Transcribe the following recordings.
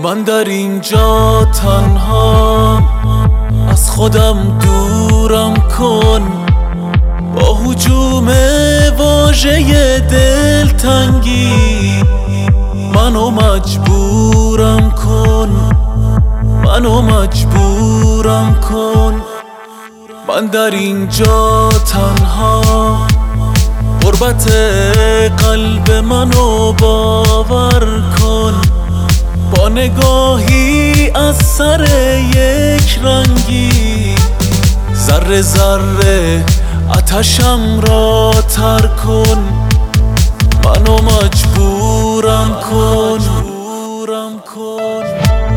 من در اینجا تنها، از خودم دورم کن. با هجوم واژه دلتنگی منو مجبورم کن، منو مجبورم کن. من در اینجا تنها، غربت قلب منو باور کن. با نگاهی از سر یک رنگی ذره ذره آتشم را تر کن. منو مجبورم کن، مجبورم کن.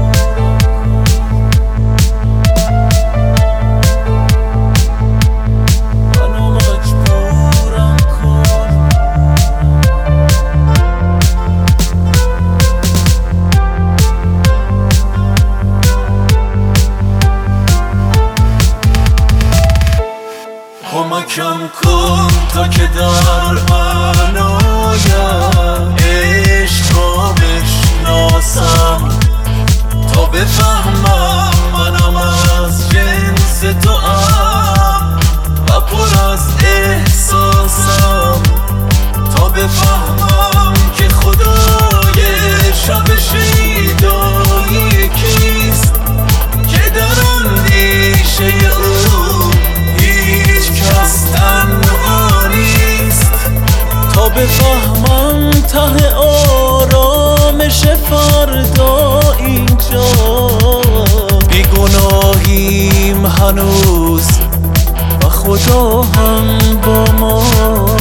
کمکم کن تا که در من آید عشق را بشناسم، تا بفهمم منم از جنس تو ام و پر از احساسم. تا بفهمم که خدای شب شیدایی کیست، که در اندیشه او تنها نیست. تا بفهمم ته آرامش فردا اینجا، بیگناهیم هنوز و خدا هم با ما.